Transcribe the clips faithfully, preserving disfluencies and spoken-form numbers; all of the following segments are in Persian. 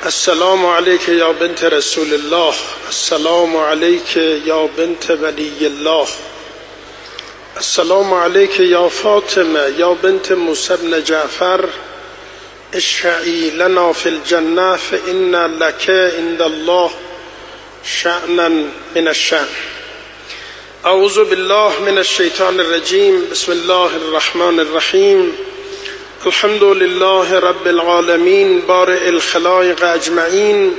السلام علیک یا بنت رسول الله، السلام علیک یا بنت ولی الله، السلام علیک یا فاطمه یا بنت موسی بن جعفر، اشفعی لنا فی الجنه فإن لک عند الله شأنا من الشأن. اعوذ بالله من الشیطان الرجیم. بسم الله الرحمن الرحیم. الحمد لله رب العالمین بارئ الخلائق اجمعین،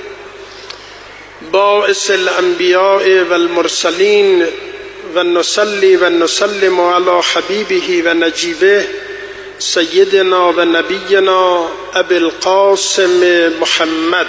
باعث الانبیاء والمرسلین، و نصلی و نسلم علی حبیبه و نجیبه سیدنا و نبینا ابی القاسم محمد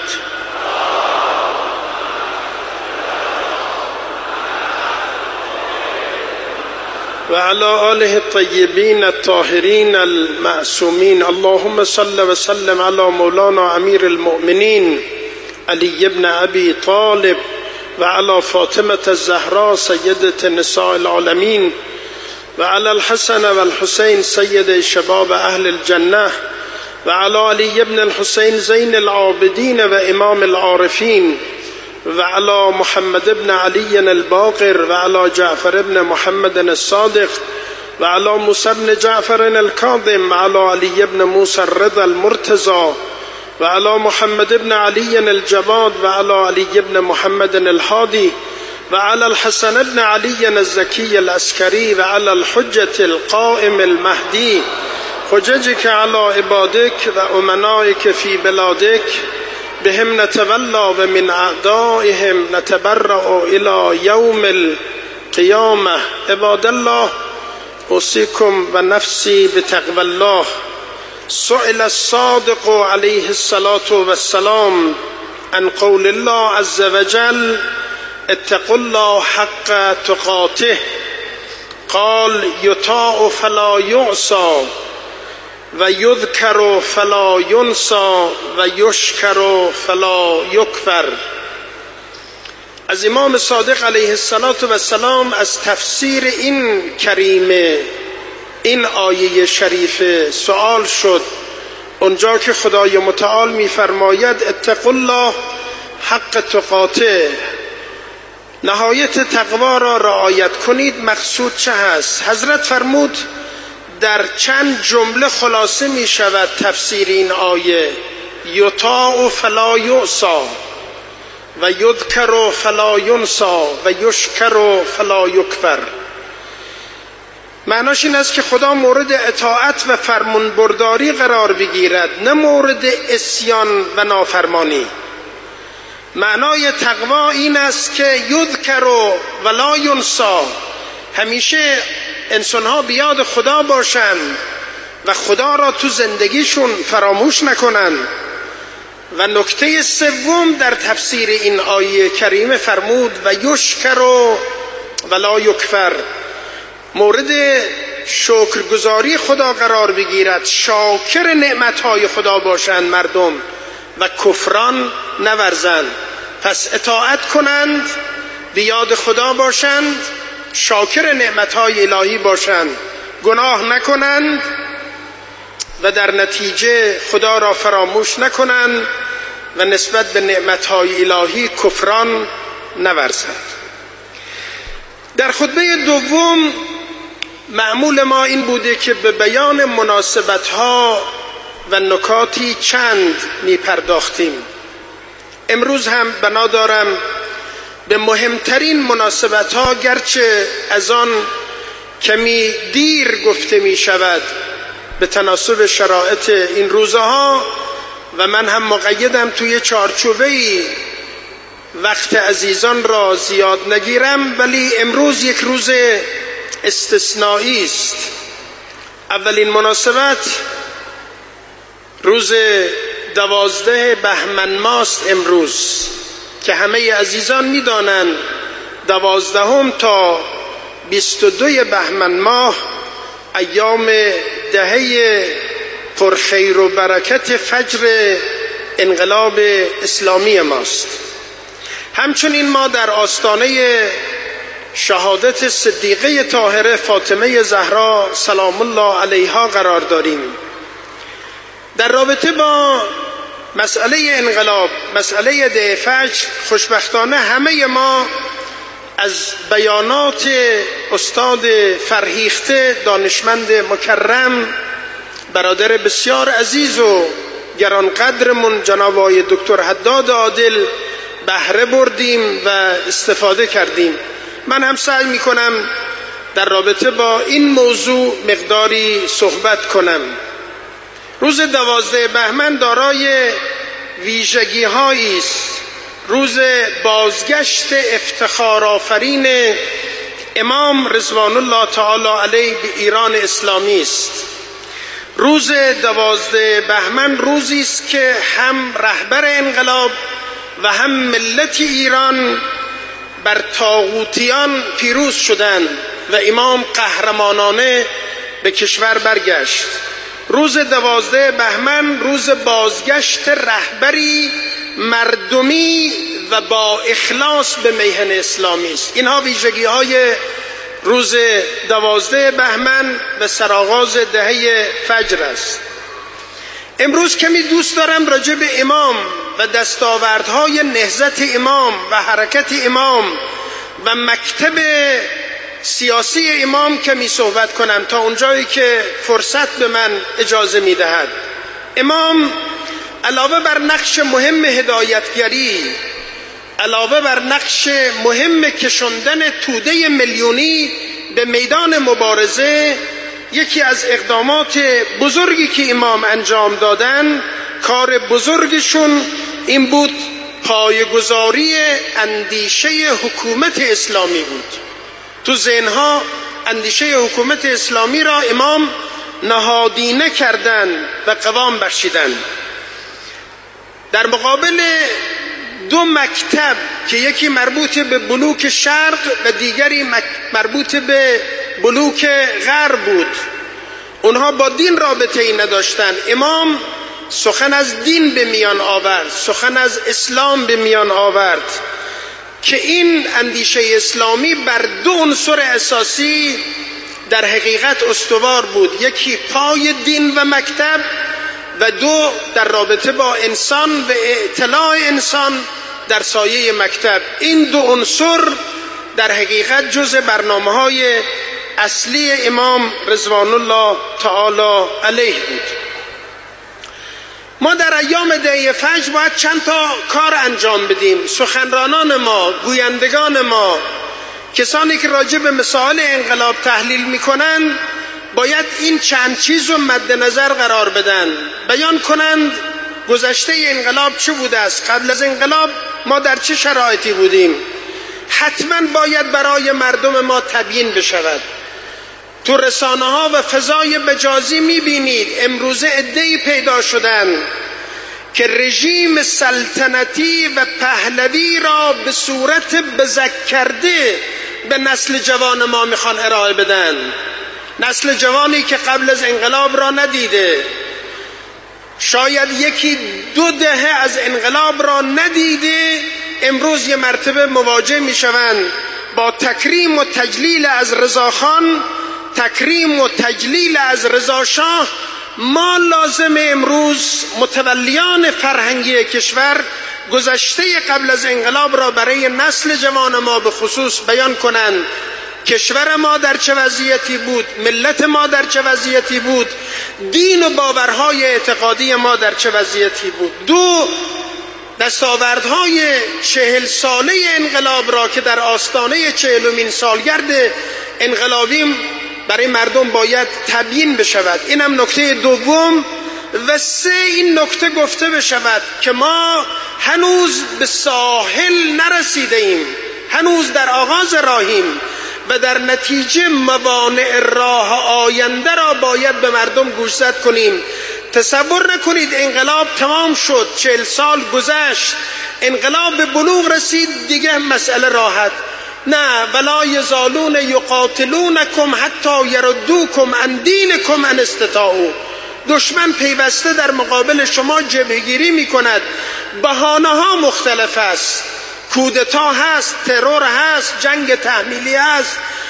و علی آله الطیبین الطاهرین المعصومین. اللهم صل و سلم علی مولانا امیر المؤمنین علی ابن ابی طالب و علی فاطمه الزهراء سیدة نساء العالمین و علی الحسن و الحسین سید شباب اهل الجنه و علی علی ابن الحسین زین العابدین و امام العارفین و علی محمد ابن علی الباقر و علی جعفر ابن محمد الصادق و علی موسی ابن جعفر الکاظم و علی علی ابن موسی الرضا المرتضی و علی محمد ابن علی الجواد و علی علی ابن محمد الهادی و علی الحسن ابن علی الزکی العسکری و علی الحجة القائم المهدی، حججك على عبادك و امنائك في بلادك، بهم نتولى و من اعدائهم نتبرأ الى يوم القيامة. عباد الله، اوصيكم و نفسي بتقوى الله. سئل الصادق عليه الصلاة والسلام عن قول الله عز وجل اتقوا الله حق تقاته، قال يطاع فلا يعصى و یذکر فلا ینسى و یشکر فلا یکفر. از امام صادق علیه السلام از تفسیر این کریمه، این آیه شریفه سوال شد، اونجا که خدای متعال میفرماید اتقوا الله حق تقاته، نهایت تقوا را رعایت کنید، مقصود چه هست؟ حضرت فرمود در چند جمله خلاصه می شود تفسیر این آیه: یطاع فلا یعصی و یذکر فلا ینسى و یشکر فلا یکفر. معناش این است که خدا مورد اطاعت و فرمان برداری قرار بگیرد، نه مورد عصیان و نافرمانی. معنای تقوا این است که یذکر ولا ینسى، همیشه انسان ها بیاد خدا باشن و خدا را تو زندگیشون فراموش نکنن. و نکته سوم در تفسیر این آیه کریمه فرمود و یشکر ولا یکفر، مورد شکرگزاری خدا قرار بگیرد، شاکر نعمتهای خدا باشند مردم و کفران نورزند. پس اطاعت کنند، بیاد خدا باشند، شاکر نعمتهای الهی باشند، گناه نکنند و در نتیجه خدا را فراموش نکنند و نسبت به نعمتهای الهی کفران نورزند. در خطبه دوم معمول ما این بوده که به بیان مناسبتها و نکاتی چند می پرداختیم. امروز هم بنا دارم به مهمترین مناسبت ها، گرچه از آن کمی دیر گفته می شود به تناسب شرایط این روزها و من هم مقیدم توی چارچوبه‌ای وقت عزیزان را زیاد نگیرم، ولی امروز یک روز استثنایی است. اولین مناسبت روز دوازده بهمن ماست امروز که همه عزیزان می‌دانند دوازدهم تا بیست و دو بهمن ماه ایام دهه پرخیر و برکت فجر انقلاب اسلامی ماست. همچنین ما در آستانه شهادت صدیقه طاهره فاطمه زهرا سلام الله علیها قرار داریم. در رابطه با مسئله انقلاب، مسئله ده فجر، خوشبختانه همه ما از بیانات استاد فرهیخته، دانشمند مکرم، برادر بسیار عزیز و گرانقدرمون جناب آقای دکتر حداد عادل بهره بردیم و استفاده کردیم. من هم سعی میکنم در رابطه با این موضوع مقداری صحبت کنم. روز دوازده بهمن دارای ویژگی هایی است. روز بازگشت افتخارآفرین امام رضوان الله تعالی علیه به ایران اسلامی است. روز دوازده بهمن روزی است که هم رهبر انقلاب و هم ملت ایران بر طاغوتیان پیروز شدند و امام قهرمانانه به کشور برگشت. روز دوازده بهمن روز بازگشت رهبری مردمی و با اخلاص به میهن اسلامی است. اینها ویژگی های روز دوازده بهمن و سرآغاز دهه فجر است. امروز کمی دوست دارم راجع به امام و دستاوردهای نهضت امام و حرکت امام و مکتب سیاسی امام کمی صحبت کنم تا اونجایی که فرصت به من اجازه میدهد. امام علاوه بر نقش مهم هدایتگری، علاوه بر نقش مهم کشاندن توده میلیونی به میدان مبارزه، یکی از اقدامات بزرگی که امام انجام دادن، کار بزرگشون این بود پایه‌گذاری اندیشه حکومت اسلامی بود. تو ذهنها اندیشه حکومت اسلامی را امام نهادینه کردند و قوام بخشیدند. در مقابل دو مکتب که یکی مربوط به بلوک شرق و دیگری مربوط به بلوک غرب بود، اونها با دین رابطه ای نداشتند. امام سخن از دین به میان آورد، سخن از اسلام به میان آورد که این اندیشه اسلامی بر دو عنصر اساسی در حقیقت استوار بود، یکی پای دین و مکتب و دو در رابطه با انسان و اطلاع انسان در سایه مکتب. این دو عنصر در حقیقت جزء برنامه‌های اصلی امام رضوان الله تعالی علیه بود. ما در ایام دهه فجر باید چند تا کار انجام بدیم. سخنرانان ما، گویندگان ما، کسانی که راجع به مسائل انقلاب تحلیل میکنن، باید این چند چیز رو مد نظر قرار بدن، بیان کنند گذشته انقلاب چه بوده است، قبل از انقلاب ما در چه شرایطی بودیم. حتما باید برای مردم ما تبیین بشود. تو رسانه ها و فضای مجازی میبینید امروزه عده‌ای پیدا شدن که رژیم سلطنتی و پهلوی را به صورت بزک کرده به نسل جوان ما میخوان ارائه بدن. نسل جوانی که قبل از انقلاب را ندیده، شاید یکی دو دهه از انقلاب را ندیده، امروز یه مرتبه مواجه میشوند با تکریم و تجلیل از رضاخان، تکریم و تجلیل از رضاشاه. ما لازم امروز متولیان فرهنگی کشور گذشته قبل از انقلاب را برای نسل جوان ما به خصوص بیان کنند. کشور ما در چه وضعیتی بود، ملت ما در چه وضعیتی بود، دین و باورهای اعتقادی ما در چه وضعیتی بود. دو، دستاوردهای چهل ساله انقلاب را که در آستانه چهلمین سالگرد انقلابیم برای مردم باید تبیین بشود. اینم نکته دوم. و سه، این نکته گفته بشود که ما هنوز به ساحل نرسیده ایم، هنوز در آغاز راهیم و در نتیجه موانع راه آینده را باید به مردم گوشزد کنیم. تصور نکنید انقلاب تمام شد، چهل سال گذشت، انقلاب به بلوغ رسید، دیگه مسئله راحت. نه، ولا یزالون یقاتلونکم حتی یردوکم عن دینکم ان استطاعوا. دشمن پیوسته در مقابل شما جبهه‌گیری میکند. بهانه ها مختلف است، کودتا هست، ترور هست، جنگ تحمیلی هست،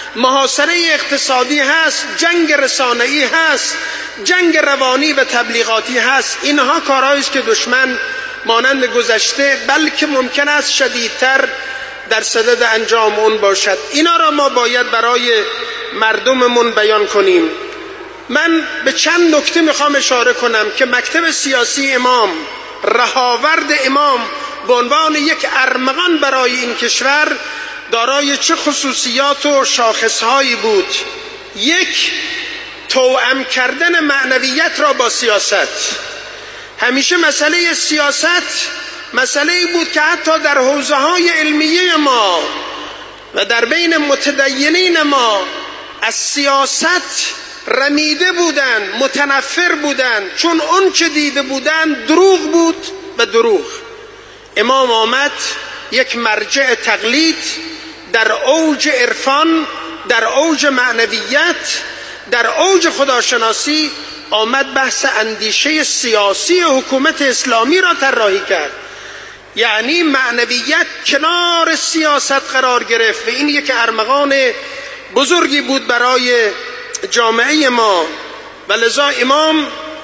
محاصره اقتصادی هست، جنگ رسانه‌ای هست، جنگ روانی و تبلیغاتی هست. اینها کارهایی است که دشمن مانند گذشته بلکه ممکن است شدیدتر در صدد انجام اون باشد. اینا را ما باید برای مردممون بیان کنیم. من به چند نکته میخوام اشاره کنم که مکتب سیاسی امام، رهاورد امام به عنوان یک ارمغان برای این کشور دارای چه خصوصیات و شاخصهایی بود. یک، توأم کردن معنویت را با سیاست. همیشه مسئله سیاست مسئله بود که حتی در حوزه‌های علمیه ما و در بین متدینین ما از سیاست رمیده بودند، متنفر بودند، چون اون چه دیده بودند دروغ بود و دروغ. امام آمد یک مرجع تقلید در اوج عرفان، در اوج معنویت، در اوج خداشناسی آمد بحث اندیشه سیاسی حکومت اسلامی را طراحی کرد. یعنی معنویت کنار سیاست قرار گرفت و این یک ارمغان بزرگی بود برای جامعه ما. و لذا امام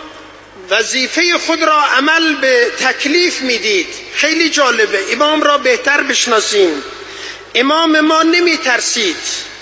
وظیفه خود را عمل به تکلیف میدید. خیلی جالبه، امام را بهتر بشناسیم. امام ما نمی ترسید،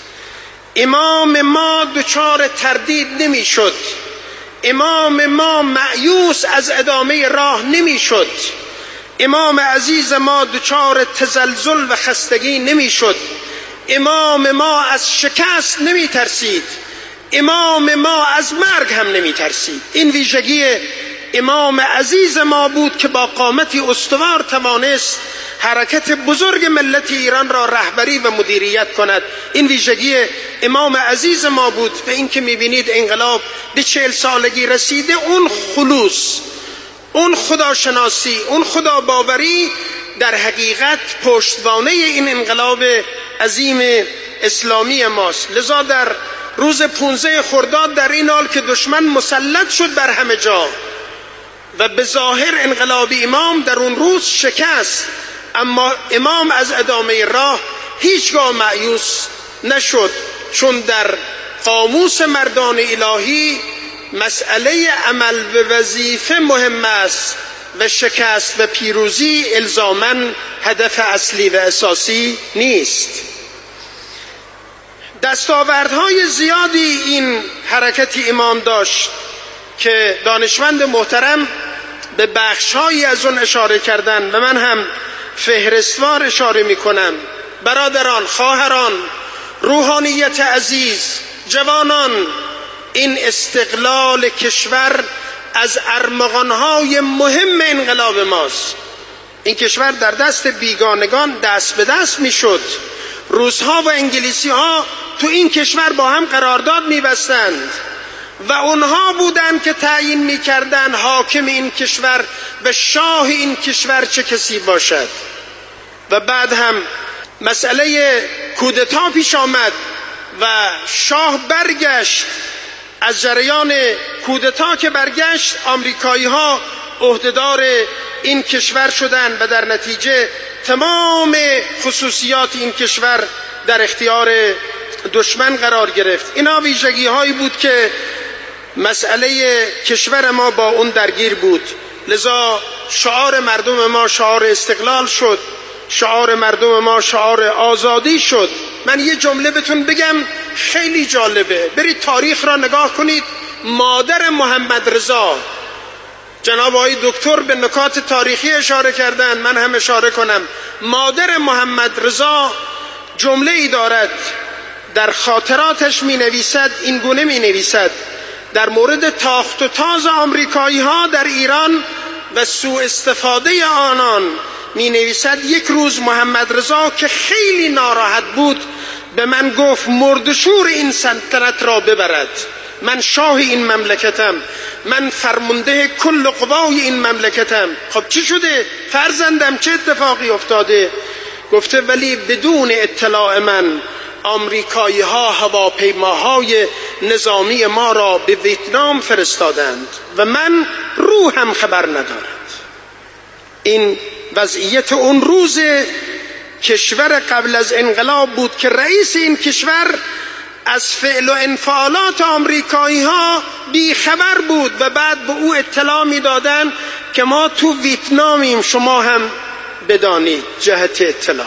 امام ما دچار تردید نمی شد، امام ما مایوس از ادامه راه نمی شد، امام عزیز ما دچار تزلزل و خستگی نمی شد، امام ما از شکست نمی ترسید، امام ما از مرگ هم نمی ترسید. این ویژگی امام عزیز ما بود که با قامتی استوار توانست حرکت بزرگ ملت ایران را رهبری و مدیریت کند. این ویژگی امام عزیز ما بود. و این که میبینید انقلاب به چهل سالگی رسیده، اون خلوص، اون خداشناسی، اون خداباوری در حقیقت پشتوانه این انقلاب عظیم اسلامی ماست. لذا در روز پونزده خرداد، در این حال که دشمن مسلط شد بر همه جا و به ظاهر انقلاب امام در اون روز شکست، اما امام از ادامه راه هیچگاه مایوس نشد، چون در قاموس مردان الهی مسئله عمل به وظیفه مهم است و شکست و پیروزی الزاماً هدف اصلی و اساسی نیست. دستاوردهای زیادی این حرکت امام داشت که دانشمند محترم به بخشهایی از اون اشاره کردن و من هم فهرستوار اشاره می کنم. برادران، خواهران، روحانیت عزیز، جوانان، این استقلال کشور از ارمغانهای مهم انقلاب ماست. این کشور در دست بیگانگان دست به دست می شد. روس‌ها و انگلیسی‌ها تو این کشور با هم قرارداد می بستند و اونها بودند که تعیین می کردن حاکم این کشور و شاه این کشور چه کسی باشد. و بعد هم مسئله کودتا پیش آمد و شاه برگشت. از جریان کودتا که برگشت، آمریکایی ها عهدهدار این کشور شدند و در نتیجه تمام خصوصیات این کشور در اختیار دشمن قرار گرفت. اینا ویژگی هایی بود که مسئله کشور ما با اون درگیر بود. لذا شعار مردم ما شعار استقلال شد، شعار مردم ما شعار آزادی شد. من یه جمله بهتون بگم خیلی جالبه، برید تاریخ را نگاه کنید. مادر محمد رضا، جناب آقای دکتر به نکات تاریخی اشاره کردن، من هم اشاره کنم. مادر محمد رضا جمله ای دارد، در خاطراتش می نویسد، این گونه می نویسد در مورد تاخت و تاز آمریکایی ها در ایران و سوء استفاده آنان. می نویسد یک روز محمد رضا که خیلی ناراحت بود به من گفت مردشور این سلطنت را ببرد، من شاه این مملکتم، من فرمانده کل قوای این مملکتم. خب چی شده فرزندم، چه اتفاقی افتاده؟ گفته ولی بدون اطلاع من آمریکایی ها هواپیماهای نظامی ما را به ویتنام فرستادند و من روحم خبر ندارد. این وضعیت اون روز کشور قبل از انقلاب بود که رئیس این کشور از فعل و انفعالات آمریکایی ها بیخبر بود و بعد به او اطلاع میدادن که ما تو ویتنامیم، شما هم بدانید جهت اطلاع.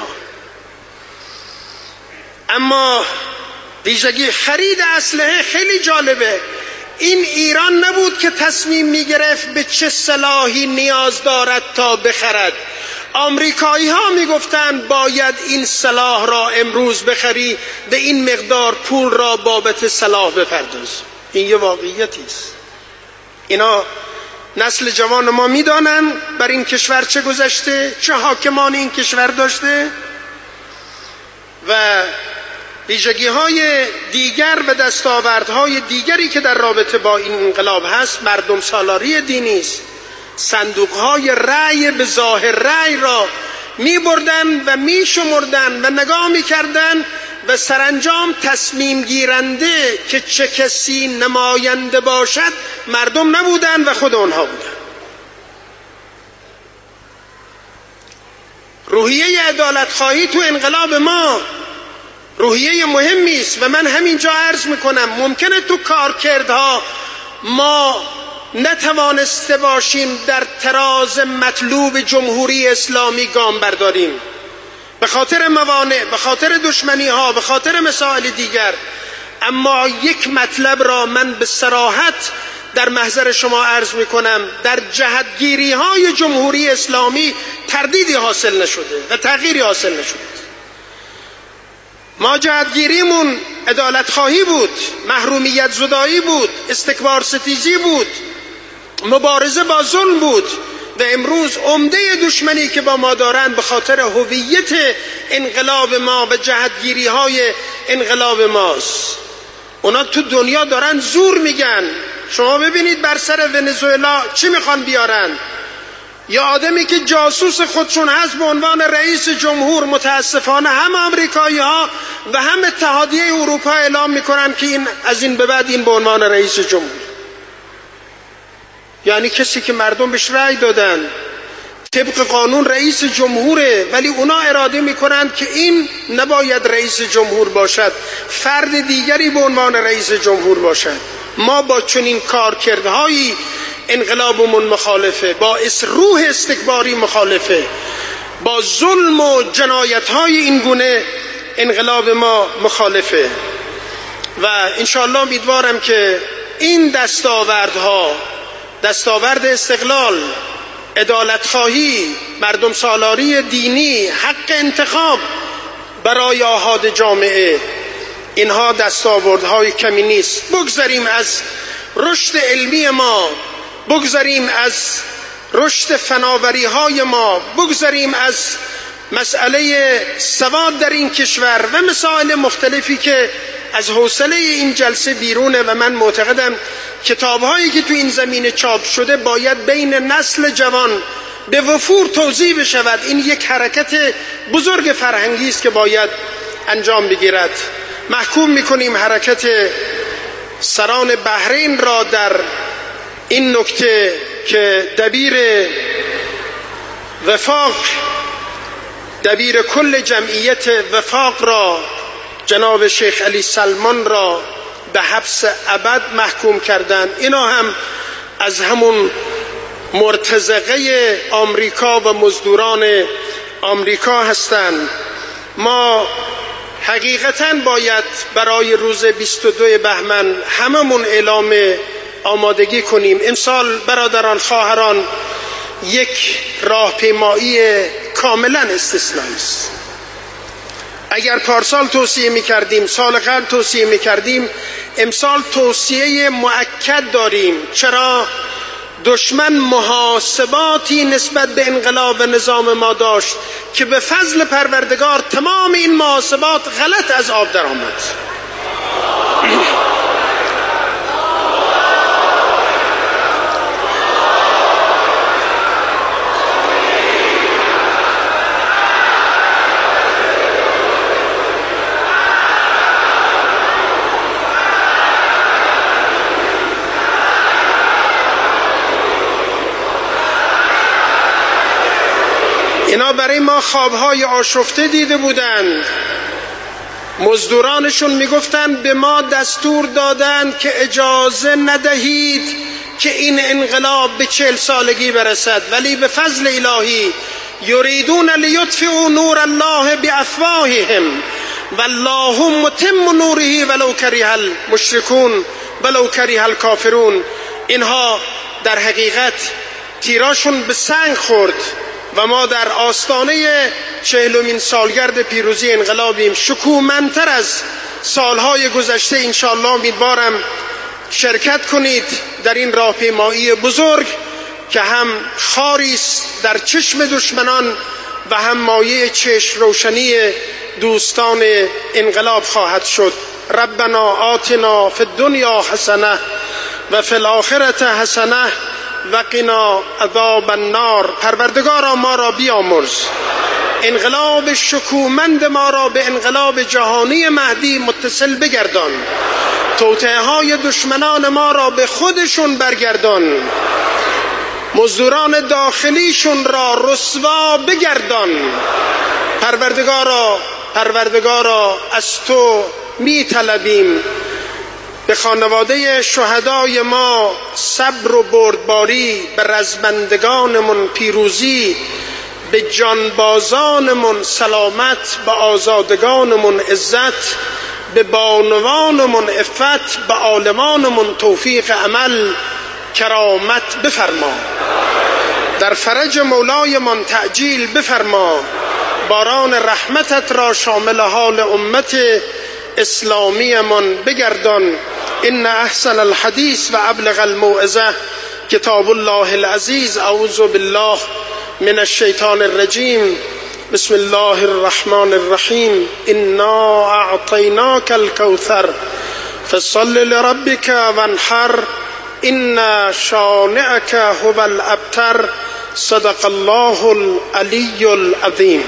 اما ویژگی خرید اسلحه خیلی جالبه. این ایران نبود که تصمیم میگرفت به چه سلاحی نیاز دارد تا بخرد. آمریکایی ها میگفتن باید این سلاح را امروز بخری و این مقدار پول را بابت سلاح بپرداز. این یه واقعیتی است. اینا نسل جوان ما میدانن بر این کشور چه گذشته، چه حاکمان این کشور داشته و ویژگی های دیگر و دستاوردهای دیگری که در رابطه با این انقلاب هست. مردم سالاری دینی است. صندوق های رأی به ظاهر رأی را می بردن و می شمردن و نگاه می کردن و سرانجام تصمیم گیرنده که چه کسی نماینده باشد مردم نبودن و خود آنها بودن. روحیه عدالت خواهی تو انقلاب ما روحیه مهمی است و من همینجا عرض میکنم ممکنه تو کارکردها ما نتوانسته باشیم در تراز مطلوب جمهوری اسلامی گام برداریم به خاطر موانع، به خاطر دشمنی ها، به خاطر مسائل دیگر، اما یک مطلب را من به صراحت در محضر شما عرض میکنم: در جهتگیری های جمهوری اسلامی تردیدی حاصل نشده و تغییری حاصل نشده. ما جهتگیریمون عدالت خواهی بود، محرومیت زدایی بود، استکبار ستیزی بود، مبارزه با ظلم بود و امروز عمده دشمنی که با ما دارن به خاطر هویت انقلاب ما و جهتگیری های انقلاب ماست. اونا تو دنیا دارن زور میگن. شما ببینید بر سر ونزوئلا چی میخوان بیارن؟ یا آدمی که جاسوس خودشون هست به عنوان رئیس جمهور، متاسفانه هم آمریکایی ها و هم اتحادیه اروپا اعلام میکنن که این از این به بعد این به عنوان رئیس جمهور، یعنی کسی که مردم بهش رأی دادن طبق قانون رئیس جمهوره، ولی اونا اراده میکنن که این نباید رئیس جمهور باشد، فرد دیگری به عنوان رئیس جمهور باشد. ما با چنین کارکردهایی انقلابمون مخالفه، با روح استکباری مخالفه، با ظلم و جنایت‌های این گونه انقلاب ما مخالفه و انشاءالله امیدوارم که این دستاوردها، دستاورد استقلال، عدالت خواهی، مردم سالاری دینی، حق انتخاب برای آحاد جامعه، اینها دستاوردهای کمی نیست. بگذاریم از رشد علمی ما، بگذاریم از رشد فناوری های ما، بگذاریم از مسئله سواد در این کشور و مسائل مختلفی که از حوصله این جلسه بیرونه و من معتقدم کتاب‌هایی که تو این زمینه چاپ شده باید بین نسل جوان به وفور توزیع بشود. این یک حرکت بزرگ فرهنگی است که باید انجام بگیرد. محکوم می‌کنیم حرکت سران بحرین را در این نکته که دبیر وفاق، دبیر کل جمعیت وفاق را، جناب شیخ علی سلمان را به حبس ابد محکوم کردند. اینا هم از همون مرتزقه آمریکا و مزدوران آمریکا هستند. ما حقیقتاً باید برای روز بیست و دو بهمن هممون اعلام آمادگی کنیم. امسال برادران خواهران یک راهپیمایی کاملا استثنایی است. اگر پارسال توصیه می‌کردیم، سال قبل توصیه می‌کردیم، امسال توصیه مؤکد داریم. چرا؟ دشمن محاسباتی نسبت به انقلاب و نظام ما داشت که به فضل پروردگار تمام این محاسبات غلط از آب در آمد. اینا برای ما خوابهای آشفته دیده بودند. مزدورانشون میگفتند به ما دستور دادند که اجازه ندهید که این انقلاب به چهل سالگی برسد، ولی به فضل الهی یریدون لیطفئوا نور الله بافواههم والله متم نوره ولو کره المشرکون ولو کره الکافرون. اینها در حقیقت تیراشون به سنگ خورد و ما در آستانه چهلمین سالگرد پیروزی انقلابیم. شکوهمندتر از سالهای گذشته انشاءالله امیدوارم شرکت کنید در این راهپیمایی بزرگ که هم خاری است در چشم دشمنان و هم مایه چشم روشنی دوستان انقلاب خواهد شد. ربنا آتنا فی الدنیا حسنه و فی الآخرة حسنه و قنا عذاب النار. پروردگارا ما را بیامرز، انقلاب شکوهمند ما را به انقلاب جهانی مهدی متصل بگردان، توطئه های دشمنان ما را به خودشون برگردان، مزدوران داخلیشون را رسوا بگردان. پروردگارا پروردگارا از تو می طلبیم به خانواده شهدای ما صبر و بردباری، به رزمندگانمون پیروزی، به جانبازانمون سلامت، به آزادگانمون عزت، به بانوانمون عفت، به عالمانمون توفیق عمل کرامت بفرما. در فرج مولایمان تعجیل بفرما. باران رحمتت را شامل حال امت اسلامیمان بگردان. ان احسن الحدیث و ابلغ الموعظه کتاب الله العزیز. اعوذ بالله من الشیطان الرجیم. بسم الله الرحمن الرحیم. انا اعطیناک الکوثر فصل لربک وانحر ان شانئک هو الابتر. صدق الله العلی العظیم.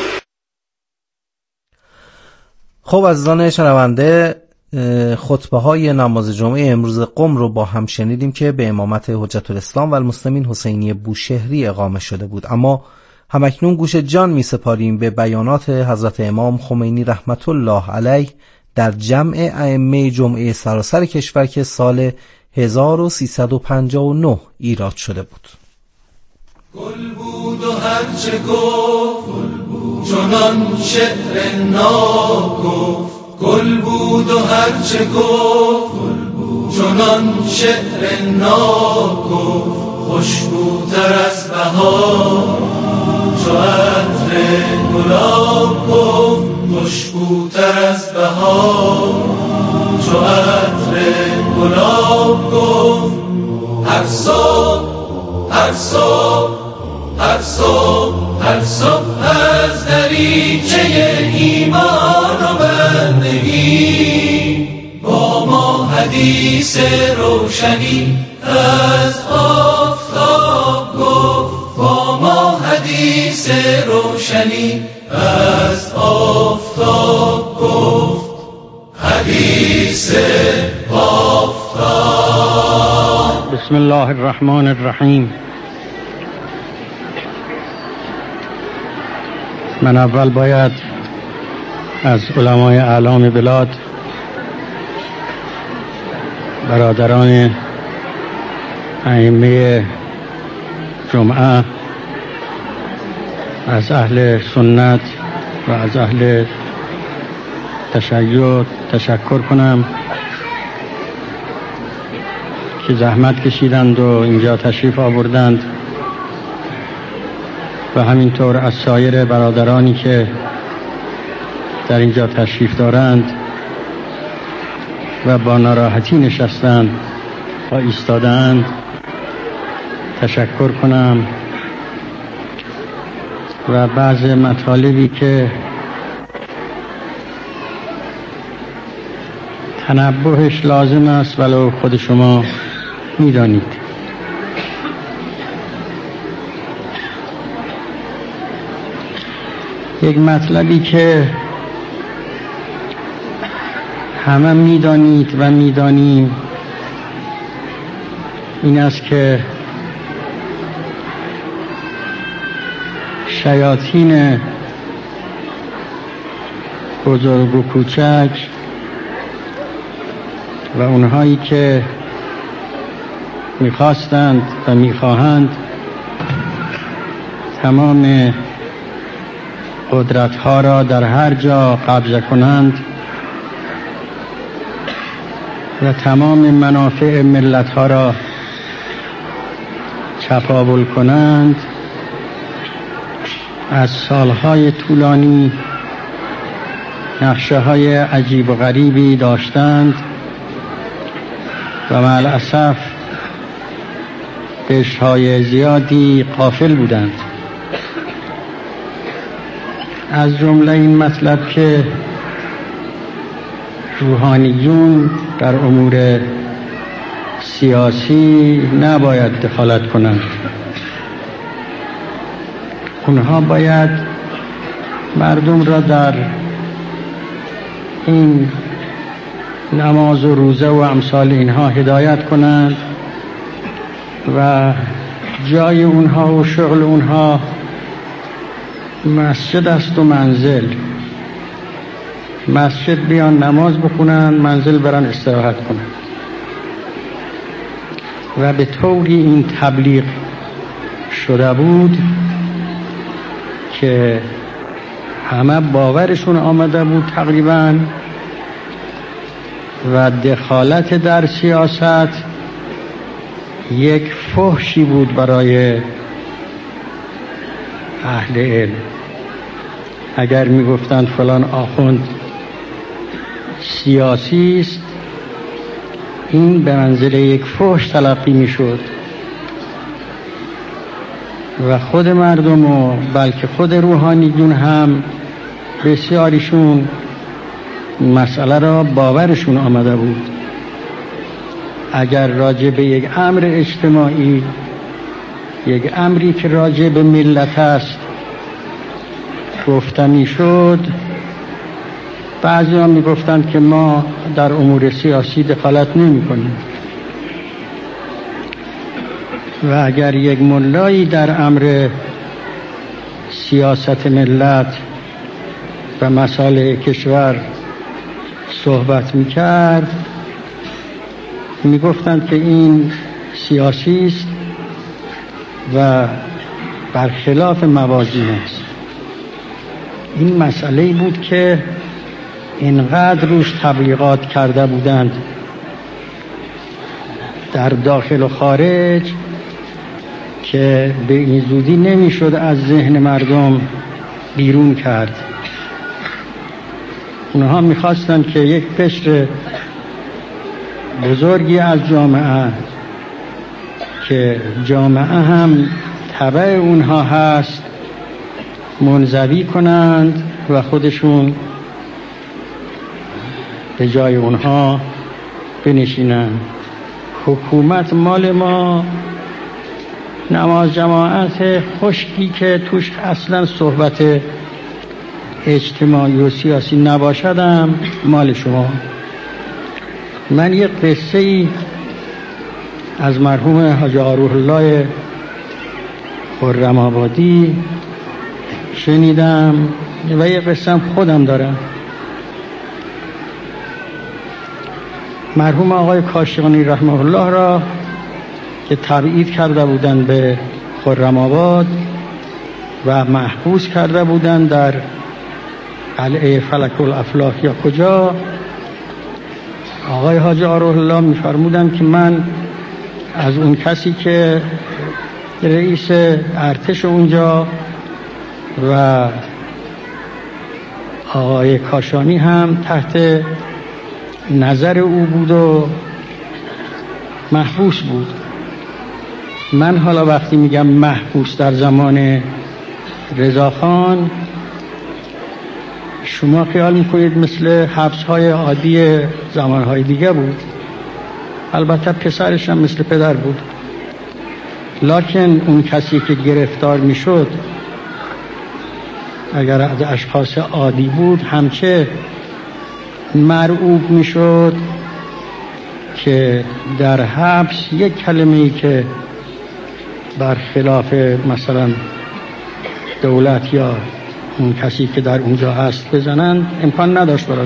خب عزیزان شنونده، خطبه های نماز جمعه امروز قم رو با هم شنیدیم که به امامت حجت الاسلام و المسلمین حسینی بوشهری اقامه شده بود. اما همکنون گوش جان می سپاریم به بیانات حضرت امام خمینی رحمت الله علیه در جمع ائمه جمعه سراسر کشور که سال هزار و سیصد و پنجاه و نه ایراد شده بود. گل بود و هرچه گفت چنان شعر ناب گفت. گل بود و هرچه گفت چنان شعر ناب گفت. خوشبوتر از بهار چو عطر گلاب گفت. خوشبوتر از بهار چو عطر گلاب گفت. هر صبح هر صبح هر صبح هر صبح از دریچه ایمان و بندگی با ما حدیث روشنی از آفتاب گفت. با ما حدیث روشنی از آفتاب گفت. حدیث آفتاب. بسم الله الرحمن الرحیم. من اول باید از علمای اعلام بلاد، برادران ائمه جمعه، از اهل سنت و از اهل تشیع تشکر کنم که زحمت کشیدند و اینجا تشریف آوردند و همینطور از سایر برادرانی که در اینجا تشریف دارند و با ناراحتی نشستند و ایستادند تشکر کنم و بعض مطالبی که تنبهش لازم است ولو خود شما میدانید. یک مطلبی که همه میدانید و میدانیم این است که شیاطین بزرگ و کوچک و اونهایی که میخواستند و میخواهند تمام قدرت‌ها را در هر جا قبضه کنند و تمام منافع ملت‌ها را چپاول کنند، از سالهای طولانی نقشه‌های عجیب و غریبی داشتند و مع الاسف قشرهای زیادی غافل بودند. از جمله این مطلب که روحانیون در امور سیاسی نباید دخالت کنند. اونها باید مردم را در این نماز و روزه و امثال اینها هدایت کنند و جای اونها و شغل اونها مسجد است و منزل. مسجد بیان نماز بخونن، منزل برن استراحت کنن و به طوری این تبلیغ شده بود که همه باورشون آمده بود تقریبا و دخالت در سیاست یک فحشی بود برای اهل علم. اگر میگفتند فلان آخوند سیاسی است، این به منزله یک فحش تلقی میشد و خود مردم و بلکه خود روحانیون هم بسیاریشون مسئله را باورشون آمده بود. اگر راجع به یک امر اجتماعی، یک امری که راجع به ملت است گفته میشد، بعضی ها می گفتند که ما در امور سیاسی دخالت نمی کنیم و اگر یک ملایی در امر سیاست ملت و مسائل کشور صحبت می کرد می گفتند که این سیاسی است و برخلاف موازین است. این مسئله بود که اینقدر روش تبلیغات کرده بودند در داخل و خارج که به این زودی نمیشد از ذهن مردم بیرون کرد. اونها میخواستند که یک قشر بزرگی از جامعه که جامعه هم تبع اونها هست منزوی کنند و خودشون به جای اونها بنشینند. حکومت مال ما، نماز جماعت خشکی که توش اصلا صحبت اجتماعی و سیاسی نباشدم مال شما. من یک قصه ای از مرحوم حاج آروح الله خرم آبادی شنیدم و یک قصه خودم دارم. مرحوم آقای کاشقانی رحمه الله را که تبعید کرده بودند به خرم آباد و محبوس کرده بودند در قلعه فلک الافلاک یا کجا، آقای حاج آروح الله می‌فرمودند که من از اون کسی که رئیس ارتش اونجا و آقای کاشانی هم تحت نظر او بود و محبوس بود. من حالا وقتی میگم محبوس در زمان رضاخان، شما خیال میکنید مثل حبس‌های عادی زمانهای دیگه بود. البته پسرش هم مثل پدر بود، لکن اون کسی که گرفتار میشد اگر از اشخاص عادی بود همچه مرعوب میشد که در حبس یک کلمه‌ای که برخلاف مثلا دولت یا اون کسی که در اونجا هست بزنن امکان نداشت برای